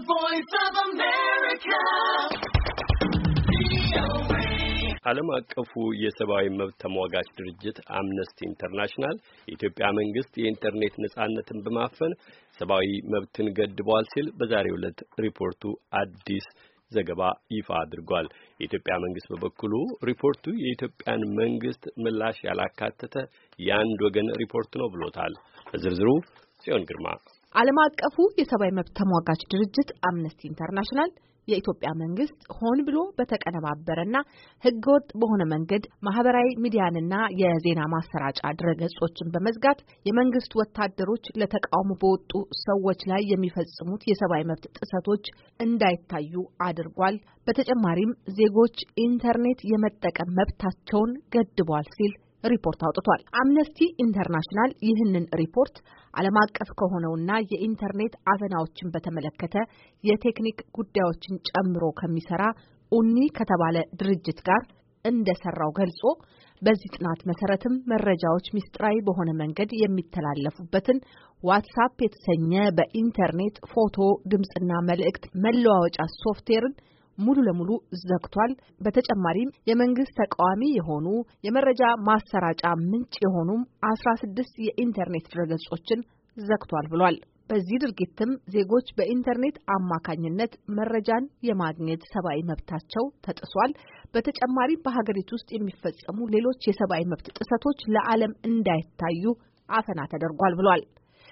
voice of America. ዓለም አቀፉ የሰብአዊ መብት ተሟጋች ድርጅት አምነስቲ ኢንተርናሽናል የኢትዮጵያ መንግስት የኢንተርኔት ነጻነትን በማፈን ሰብአዊ መብትን ገድቧል ሲል በዛሬው ዕለት ሪፖርቱ አዲስ ዘገባ ይፋ አድርጓል። የኢትዮጵያ መንግስት በበኩሉ ሪፖርቱ የኢትዮጵያን መንግስት ምላሽ ያላካተተ የአንድ ወገን ሪፖርት ነው ብሎታል። ዝርዝሩ ጽዮን ግርማ። ዓለም አቀፉ የሰብአዊ መብት ተሟጋች ድርጅት አምነስቲ ኢንተርናሽናል የኢትዮጵያ መንግስት ሆን ብሎ በተቀነባበረና ህገወጥ በሆነ መንገድ ማህበራዊ ሚዲያንና የዜና ማሰራጫ ድረገጾችን በመዝጋት የመንግስት ወታደሮች ለተቃውሞ በወጡ ሰዎች ላይ የሚፈጽሙት የሰብአዊ መብት ጥሰቶች እንዳይታዩ አድርጓል። በተጨማሪም ዜጎች ኢንተርኔት የመጠቀም መብታቸውን ገድቧል ሲል ሪፖርት አውጥቷል። አምነስቲ ኢንተርናሽናል ይህንን ሪፖርት ዓለም አቀፍ ከሆነውና የኢንተርኔት አፈናዎችን በተመለከተ የቴክኒክ ጉዳዮችን ጨምሮ ከሚሰራ ኡኒ ከተባለ ድርጅት ጋር እንደሰራው ገልጾ በዚህ ጥናት መሰረትም መረጃዎች ሚስጥራዊ በሆነ መንገድ የሚተላለፉበትን ዋትስአፕ የተሰኘ በኢንተርኔት ፎቶ፣ ድምጽና መልእክት መለዋወጫ ሶፍትዌርን ሙሉ ለሙሉ ዘግቷል። በተጨማሪም የመንግስት ተቃዋሚ የሆኑ የመረጃ ማሰራጫ ምንጭ የሆኑም 16 የኢንተርኔት ድረገጾችን ዘግቷል ብሏል። በዚህ ድርጊትም ዜጎች በኢንተርኔት አማካኝነት መረጃን የማግኘት ሰብአዊ መብታቸው ተጥሷል። በተጨማሪም በሀገሪቱ ውስጥ የሚፈጸሙ ሌሎች የሰብአዊ መብት ጥሰቶች ለዓለም እንዳይታዩ አፈና ተደርጓል ብሏል።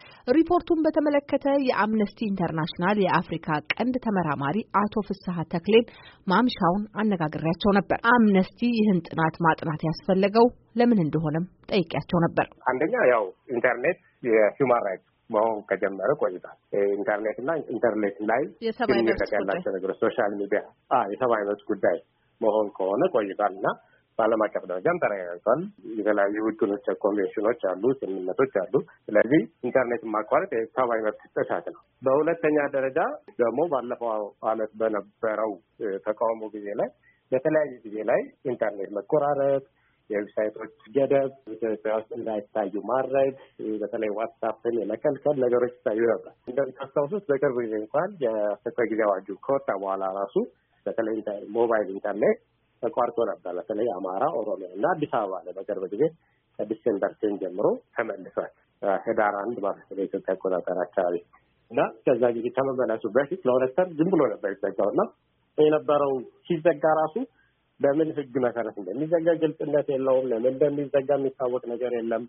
ሪፖርቱን በተመለከተ የአምነስቲ ኢንተርናሽናል የአፍሪካ ቀንድ ተመራማሪ አቶ ፍስሐ ተክሌን ማምሻውን አነጋግሬያቸው ነበር። አምነስቲ ይህን ጥናት ማጥናት ያስፈለገው ለምን እንደሆነም ጠይቄያቸው ነበር። አንደኛ ያው ኢንተርኔት የሂውማን ራይትስ መሆን ከጀመረ ቆይቷል። ኢንተርኔትና ኢንተርኔት ላይ ግንኙነት ያላቸው ነገሮች ሶሻል ሚዲያ የሰብአዊ መብት ጉዳይ መሆን ከሆነ ቆይቷል እና በዓለም አቀፍ ደረጃም ተረጋግጧል። የተለያዩ ህጎች፣ ኮንቬንሽኖች አሉ፣ ስምምነቶች አሉ። ስለዚህ ኢንተርኔትን ማቋረጥ የሰብአዊ መብት ጥሰት ነው። በሁለተኛ ደረጃ ደግሞ ባለፈው ዓመት በነበረው ተቃውሞ ጊዜ ላይ በተለያዩ ጊዜ ላይ ኢንተርኔት መቆራረጥ፣ የዌብሳይቶች ገደብ፣ ኢትዮጵያ ውስጥ እንዳይታዩ ማድረግ፣ በተለይ ዋትስአፕን የመከልከል ነገሮች ይታዩ ነበር። እንደምታስታውሱት በቅርብ ጊዜ እንኳን የአስቸኳይ ጊዜ አዋጁ ከወጣ በኋላ ራሱ በተለይ ሞባይል ኢንተርኔት ተቋርጦ ነበር። በተለይ አማራ፣ ኦሮሚያ እና አዲስ አበባ ላይ በቅርብ ጊዜ ከዲሴምበር 10 ጀምሮ ተመልሷል። ህዳር 1 ማለት ነው በኢትዮጵያ አቆጣጠር አካባቢ እና ከዛ ጊዜ ከመመለሱ በፊት ለሁለት ወር ዝም ብሎ ነበር የተዘጋው እና የነበረው ሲዘጋ ራሱ በምን ህግ መሰረት እንደሚዘጋ ግልጽነት የለውም። ለምን እንደሚዘጋ የሚታወቅ ነገር የለም።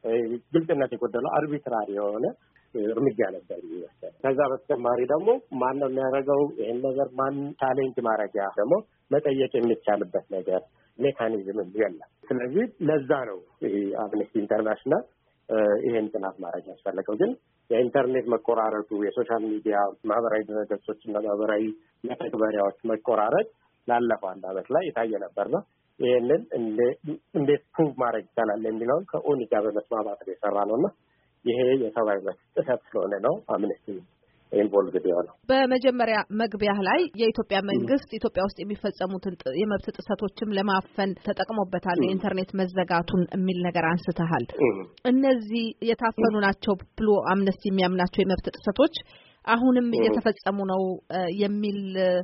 ግልጽነት የጎደለው አርቢትራሪ የሆነ እርምጃ ነበር ይመስላል። ከዛ በተጨማሪ ደግሞ ማን ነው የሚያደርገው ይሄን ነገር? ማን ቻሌንጅ ማድረጊያ ደግሞ መጠየቅ የሚቻልበት ነገር ሜካኒዝም የለም። ስለዚህ ለዛ ነው አምነስቲ ኢንተርናሽናል ይሄን ጥናት ማድረግ ያስፈለገው። ግን የኢንተርኔት መቆራረጡ፣ የሶሻል ሚዲያ ማህበራዊ ድረገጾች እና ማህበራዊ መተግበሪያዎች መቆራረጥ ላለፈው አንድ ዓመት ላይ የታየ ነበርና ይሄንን እንዴት ፕሩቭ ማድረግ ይቻላል የሚለውን ከኦኒ ጋር በመስማማት የሰራ ነውና ይሄ የሰብአዊ መብት ጥሰት ስለሆነ ነው አምነስቲ ኢንቮልቭድ የሆነው። በመጀመሪያ መግቢያ ላይ የኢትዮጵያ መንግስት ኢትዮጵያ ውስጥ የሚፈጸሙትን የመብት ጥሰቶችም ለማፈን ተጠቅሞበታል የኢንተርኔት መዘጋቱን የሚል ነገር አንስተሃል። እነዚህ የታፈኑ ናቸው ብሎ አምነስቲ የሚያምናቸው የመብት ጥሰቶች አሁንም እየተፈጸሙ ነው የሚል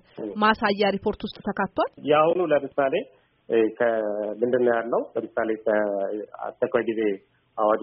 ማሳያ ሪፖርት ውስጥ ተካቷል። የአሁኑ ለምሳሌ ምንድን ነው ያለው? ለምሳሌ አስቸኳይ ጊዜ አዋጁ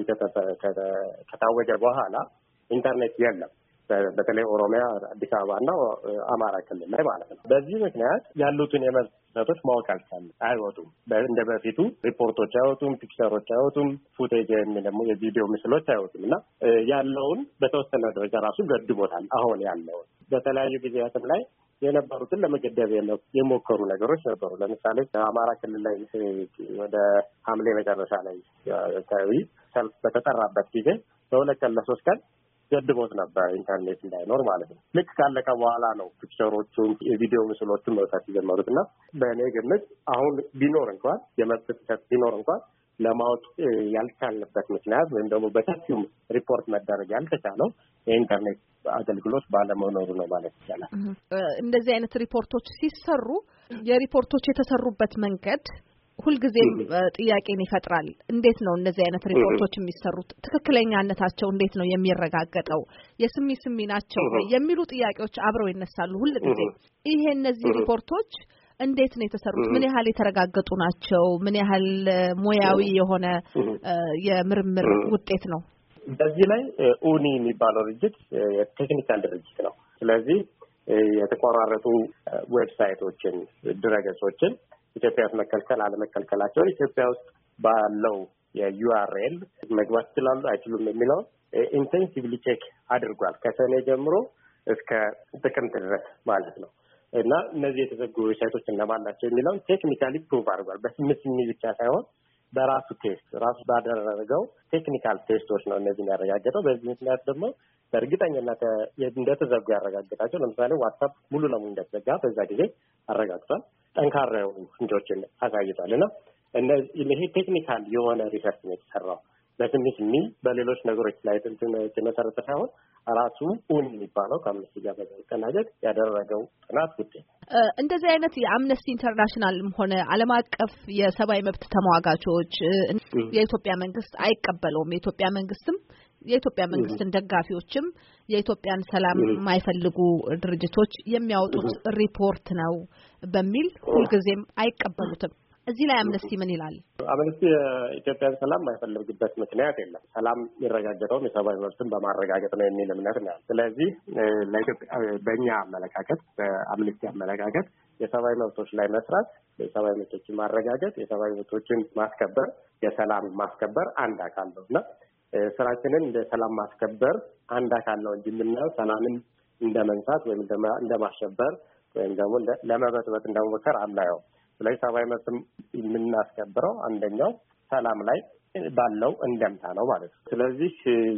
ከታወጀ በኋላ ኢንተርኔት የለም። በተለይ ኦሮሚያ፣ አዲስ አበባ እና አማራ ክልል ላይ ማለት ነው። በዚህ ምክንያት ያሉትን የመብት ጥሰቶች ማወቅ አልቻለም። አይወጡም። እንደ በፊቱ ሪፖርቶች አይወጡም፣ ፒክቸሮች አይወጡም፣ ፉቴጅ ደግሞ የቪዲዮ ምስሎች አይወጡም እና ያለውን በተወሰነ ደረጃ ራሱ ገድቦታል። አሁን ያለውን በተለያዩ ጊዜያትም ላይ የነበሩትን ለመገደብ የሞከሩ ነገሮች ነበሩ። ለምሳሌ አማራ ክልል ላይ ወደ ሐምሌ መጨረሻ ላይ አካባቢ ሰልፍ በተጠራበት ጊዜ በሁለት ቀን ለሶስት ቀን ገድቦት ነበር ኢንተርኔት እንዳይኖር ማለት ነው። ልክ ካለቀ በኋላ ነው ፒክቸሮቹን የቪዲዮ ምስሎቹን መውጣት የጀመሩት እና በእኔ ግምት አሁን ቢኖር እንኳን የመብት ጥሰት ቢኖር እንኳን ለማወቅ ያልቻልንበት ምክንያት ወይም ደግሞ በሰፊው ሪፖርት መደረግ ያልተቻለው የኢንተርኔት አገልግሎት ባለመኖሩ ነው ማለት ይቻላል። እንደዚህ አይነት ሪፖርቶች ሲሰሩ የሪፖርቶች የተሰሩበት መንገድ ሁልጊዜም ጥያቄን ይፈጥራል። እንዴት ነው እነዚህ አይነት ሪፖርቶች የሚሰሩት? ትክክለኛነታቸው እንዴት ነው የሚረጋገጠው? የስሚ ናቸው የሚሉ ጥያቄዎች አብረው ይነሳሉ ሁልጊዜ። ይሄ እነዚህ ሪፖርቶች እንዴት ነው የተሰሩት? ምን ያህል የተረጋገጡ ናቸው? ምን ያህል ሙያዊ የሆነ የምርምር ውጤት ነው? በዚህ ላይ ኡኒ የሚባለው ድርጅት የቴክኒካል ድርጅት ነው። ስለዚህ የተቆራረጡ ዌብሳይቶችን፣ ድረገጾችን ኢትዮጵያ ውስጥ መከልከል አለመከልከላቸውን ኢትዮጵያ ውስጥ ባለው የዩአርኤል መግባት ይችላሉ አይችሉም የሚለው ኢንቴንሲቭሊ ቼክ አድርጓል። ከሰኔ ጀምሮ እስከ ጥቅምት ድረስ ማለት ነው። እና እነዚህ የተዘጉ ዌብሳይቶች እነማን ናቸው የሚለውን ቴክኒካሊ ፕሩቭ አድርጓል። በስሚ ብቻ ሳይሆን በራሱ ቴስት ራሱ ባደረገው ቴክኒካል ቴስቶች ነው እነዚህን ያረጋገጠው። በዚህ ምክንያት ደግሞ በእርግጠኝነት እንደተዘጉ ያረጋገጣቸው ለምሳሌ ዋትስአፕ ሙሉ ለሙሉ እንደተዘጋ በዛ ጊዜ አረጋግጧል። ጠንካራ የሆኑ ፍንጮችን አሳይቷል። እና ይሄ ቴክኒካል የሆነ ሪሰርች ነው የተሰራው። በስሚ በሌሎች ነገሮች ላይ የተመሰረተ ሳይሆን ራሱ ኡኒ የሚባለው ከአምነስቲ ጋር በመቀናጀት ያደረገው ጥናት ውጤት። እንደዚህ አይነት የአምነስቲ ኢንተርናሽናልም ሆነ ዓለም አቀፍ የሰብአዊ መብት ተሟጋቾች የኢትዮጵያ መንግስት አይቀበለውም። የኢትዮጵያ መንግስትን ደጋፊዎችም የኢትዮጵያን ሰላም የማይፈልጉ ድርጅቶች የሚያወጡት ሪፖርት ነው በሚል ሁልጊዜም አይቀበሉትም። እዚህ ላይ አምነስቲ ምን ይላል? አምነስቲ የኢትዮጵያን ሰላም የማይፈልግበት ምክንያት የለም። ሰላም የሚረጋገጠውም የሰብአዊ መብትን በማረጋገጥ ነው የሚል እምነት ነው። ስለዚህ ለኢትዮጵያ በእኛ አመለካከት፣ በአምነስቲ አመለካከት የሰብአዊ መብቶች ላይ መስራት፣ የሰብአዊ መብቶችን ማረጋገጥ፣ የሰብአዊ መብቶችን ማስከበር፣ የሰላም ማስከበር አንድ አካል ነው እና ስራችንን እንደ ሰላም ማስከበር አንድ አካል ነው እንጂ የምናየው ሰላምን እንደ መንሳት ወይም እንደ ማሸበር ወይም ደግሞ ለመበጥበጥ እንደመሞከር አናየው። ስለዚህ ሰብአዊ መብትም የምናስከብረው አንደኛው ሰላም ላይ ባለው እንደምታ ነው ማለት ነው። ስለዚህ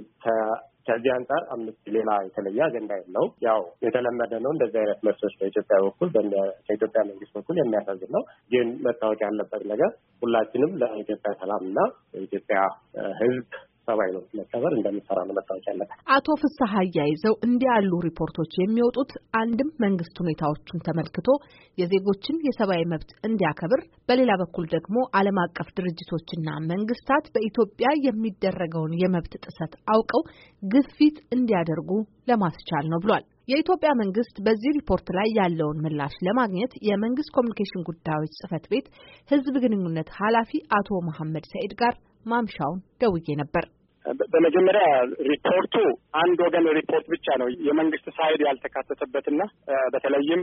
ከዚህ አንጻር አምነስቲ ሌላ የተለየ አጀንዳ የለው። ያው የተለመደ ነው እንደዚህ አይነት መልሶች በኢትዮጵያ በኩል ከኢትዮጵያ መንግስት በኩል የሚያሳዝን ነው። ግን መታወቅ ያለበት ነገር ሁላችንም ለኢትዮጵያ ሰላምና ለኢትዮጵያ ሕዝብ ሰብአዊ መብት መከበር እንደሚሰራ ነው መታወቅ ያለበት። አቶ ፍስሐ አያይዘው እንዲህ ያሉ ሪፖርቶች የሚወጡት አንድም መንግስት ሁኔታዎቹን ተመልክቶ የዜጎችን የሰብአዊ መብት እንዲያከብር፣ በሌላ በኩል ደግሞ ዓለም አቀፍ ድርጅቶችና መንግስታት በኢትዮጵያ የሚደረገውን የመብት ጥሰት አውቀው ግፊት እንዲያደርጉ ለማስቻል ነው ብሏል። የኢትዮጵያ መንግስት በዚህ ሪፖርት ላይ ያለውን ምላሽ ለማግኘት የመንግስት ኮሚኒኬሽን ጉዳዮች ጽህፈት ቤት ህዝብ ግንኙነት ኃላፊ አቶ መሐመድ ሰኢድ ጋር ማምሻውን ደውዬ ነበር። በመጀመሪያ ሪፖርቱ አንድ ወገን ሪፖርት ብቻ ነው። የመንግስት ሳይድ ያልተካተተበትና በተለይም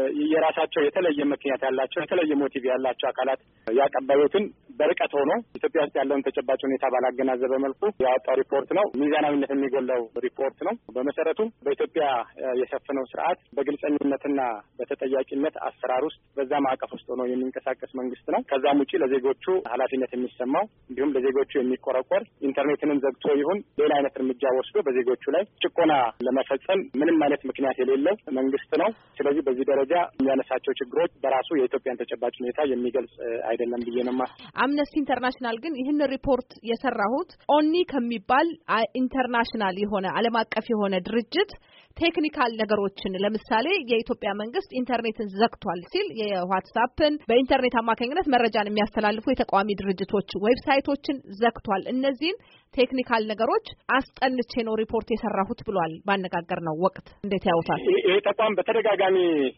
የራሳቸው የተለየ ምክንያት ያላቸው የተለየ ሞቲቭ ያላቸው አካላት ያቀበሉትን በርቀት ሆኖ ኢትዮጵያ ውስጥ ያለውን ተጨባጭ ሁኔታ ባላገናዘበ መልኩ ያወጣው ሪፖርት ነው። ሚዛናዊነት የሚጎላው ሪፖርት ነው። በመሰረቱ በኢትዮጵያ የሰፈነው ስርዓት በግልጸኝነትና በተጠያቂነት አሰራር ውስጥ በዛ ማዕቀፍ ውስጥ ሆኖ የሚንቀሳቀስ መንግስት ነው። ከዛም ውጪ ለዜጎቹ ኃላፊነት የሚሰማው እንዲሁም ለዜጎቹ የሚቆረቆር ኢንተርኔትንም ዘግቶ ይሁን ሌላ አይነት እርምጃ ወስዶ በዜጎቹ ላይ ጭቆና ለመፈጸም ምንም አይነት ምክንያት የሌለው መንግስት ነው። ስለዚህ በዚህ ደረጃ የሚያነሳቸው ችግሮች በራሱ የኢትዮጵያን ተጨባጭ ሁኔታ የሚገልጽ አይደለም ብዬ ነው የማስበው። አምነስቲ ኢንተርናሽናል ግን ይህን ሪፖርት የሰራሁት ኦኒ ከሚባል ኢንተርናሽናል የሆነ ዓለም አቀፍ የሆነ ድርጅት ቴክኒካል ነገሮችን ለምሳሌ የኢትዮጵያ መንግስት ኢንተርኔትን ዘግቷል ሲል የዋትስአፕን በኢንተርኔት አማካኝነት መረጃን የሚያስተላልፉ የተቃዋሚ ድርጅቶች ዌብሳይቶችን ዘግቷል። እነዚህን ቴክኒካል ነገሮች አስጠንቼ ነው ሪፖርት የሰራሁት ብሏል። ባነጋገር ነው ወቅት እንዴት ያውታል? ይሄ ተቋም በተደጋጋሚ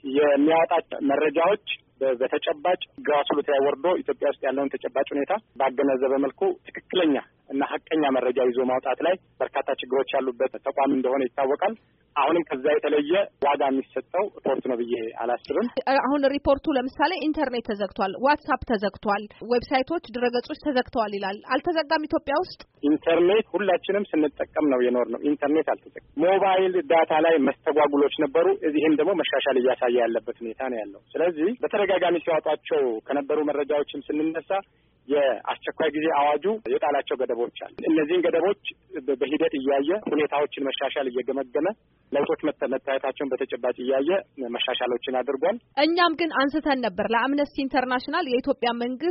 የሚያወጣቸው መረጃዎች በተጨባጭ ግራስሩት ላይ ወርዶ ኢትዮጵያ ውስጥ ያለውን ተጨባጭ ሁኔታ ባገናዘበ መልኩ ትክክለኛ እና ሀቀኛ መረጃ ይዞ ማውጣት ላይ በርካታ ችግሮች ያሉበት ተቋም እንደሆነ ይታወቃል። አሁንም ከዛ የተለየ ዋጋ የሚሰጠው ሪፖርት ነው ብዬ አላስብም። አሁን ሪፖርቱ ለምሳሌ ኢንተርኔት ተዘግቷል፣ ዋትስአፕ ተዘግቷል፣ ዌብሳይቶች፣ ድረገጾች ተዘግተዋል ይላል። አልተዘጋም ኢትዮጵያ ውስጥ ኢንተርኔት ሁላችንም ስንጠቀም ነው የኖር ነው። ኢንተርኔት አልተዘጋም። ሞባይል ዳታ ላይ መስተጓጉሎች ነበሩ። እዚህም ደግሞ መሻሻል እያሳየ ያለበት ሁኔታ ነው ያለው። ስለዚህ በተደጋጋሚ ሲያወጣቸው ከነበሩ መረጃዎችም ስንነሳ የአስቸኳይ ጊዜ አዋጁ የጣላቸው ገደቦች አሉ። እነዚህን ገደቦች በሂደት እያየ ሁኔታዎችን መሻሻል እየገመገመ ለውጦች መታየታቸውን በተጨባጭ እያየ መሻሻሎችን አድርጓል። እኛም ግን አንስተን ነበር ለአምነስቲ ኢንተርናሽናል የኢትዮጵያ መንግስት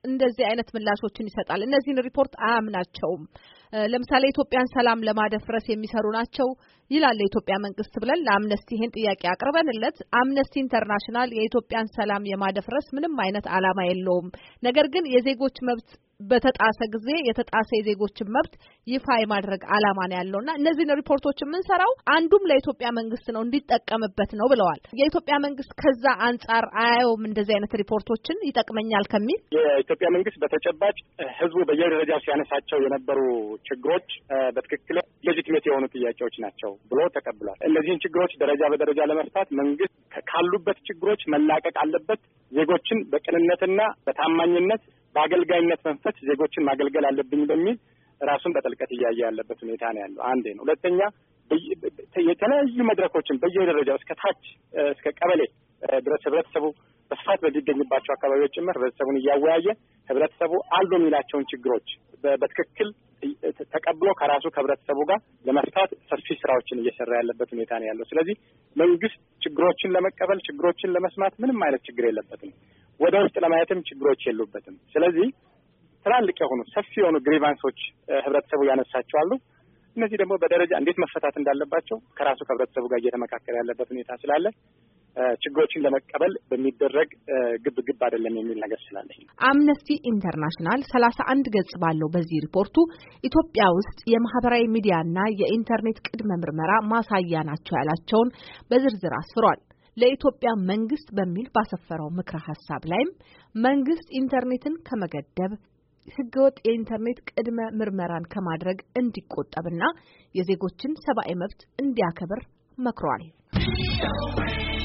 እንደዚህ አይነት ምላሾችን ይሰጣል። እነዚህን ሪፖርት አያምናቸውም። ለምሳሌ ኢትዮጵያን ሰላም ለማደፍረስ የሚሰሩ ናቸው ይላል የኢትዮጵያ መንግስት ብለን ለአምነስቲ ይሄን ጥያቄ አቅርበንለት አምነስቲ ኢንተርናሽናል የኢትዮጵያን ሰላም የማደፍረስ ምንም አይነት ዓላማ የለውም፣ ነገር ግን የዜጎች መብት በተጣሰ ጊዜ የተጣሰ የዜጎችን መብት ይፋ የማድረግ ዓላማ ነው ያለውና እነዚህን ሪፖርቶች የምንሰራው አንዱም ለኢትዮጵያ መንግስት ነው እንዲጠቀምበት ነው ብለዋል። የኢትዮጵያ መንግስት ከዛ አንጻር አያየውም እንደዚህ አይነት ሪፖርቶችን ይጠቅመኛል ከሚል የኢትዮጵያ መንግስት በተጨባጭ ህዝቡ በየደረጃው ሲያነሳቸው የነበሩ ችግሮች በትክክል ሌጂቲሜት የሆኑ ጥያቄዎች ናቸው ብሎ ተቀብሏል። እነዚህን ችግሮች ደረጃ በደረጃ ለመፍታት መንግስት ካሉበት ችግሮች መላቀቅ አለበት። ዜጎችን በቅንነትና በታማኝነት በአገልጋይነት መንፈስ ዜጎችን ማገልገል አለብኝ በሚል ራሱን በጥልቀት እያየ ያለበት ሁኔታ ነው ያለው። አንዴ ነው። ሁለተኛ የተለያዩ መድረኮችን በየደረጃው እስከ ታች እስከ ቀበሌ ድረስ ህብረተሰቡ በስፋት በሚገኝባቸው አካባቢዎች ጭምር ህብረተሰቡን እያወያየ ህብረተሰቡ አሉ የሚላቸውን ችግሮች በትክክል ተቀብሎ ከራሱ ከህብረተሰቡ ጋር ለመፍታት ሰፊ ስራዎችን እየሰራ ያለበት ሁኔታ ነው ያለው። ስለዚህ መንግስት ችግሮችን ለመቀበል ችግሮችን ለመስማት ምንም አይነት ችግር የለበትም። ወደ ውስጥ ለማየትም ችግሮች የሉበትም። ስለዚህ ትላልቅ የሆኑ ሰፊ የሆኑ ግሪቫንሶች ህብረተሰቡ ያነሳቸው አሉ። እነዚህ ደግሞ በደረጃ እንዴት መፈታት እንዳለባቸው ከራሱ ከህብረተሰቡ ጋር እየተመካከለ ያለበት ሁኔታ ስላለ ችግሮችን ለመቀበል በሚደረግ ግብ አይደለም የሚል ነገር ስላለ አምነስቲ ኢንተርናሽናል 31 ገጽ ባለው በዚህ ሪፖርቱ ኢትዮጵያ ውስጥ የማህበራዊ ሚዲያና የኢንተርኔት ቅድመ ምርመራ ማሳያ ናቸው ያላቸውን በዝርዝር አስፍሯል። ለኢትዮጵያ መንግስት በሚል ባሰፈረው ምክረ ሐሳብ ላይም መንግስት ኢንተርኔትን ከመገደብ ህገወጥ የኢንተርኔት ቅድመ ምርመራን ከማድረግ እንዲቆጠብና የዜጎችን ሰብአዊ መብት እንዲያከብር መክሯል።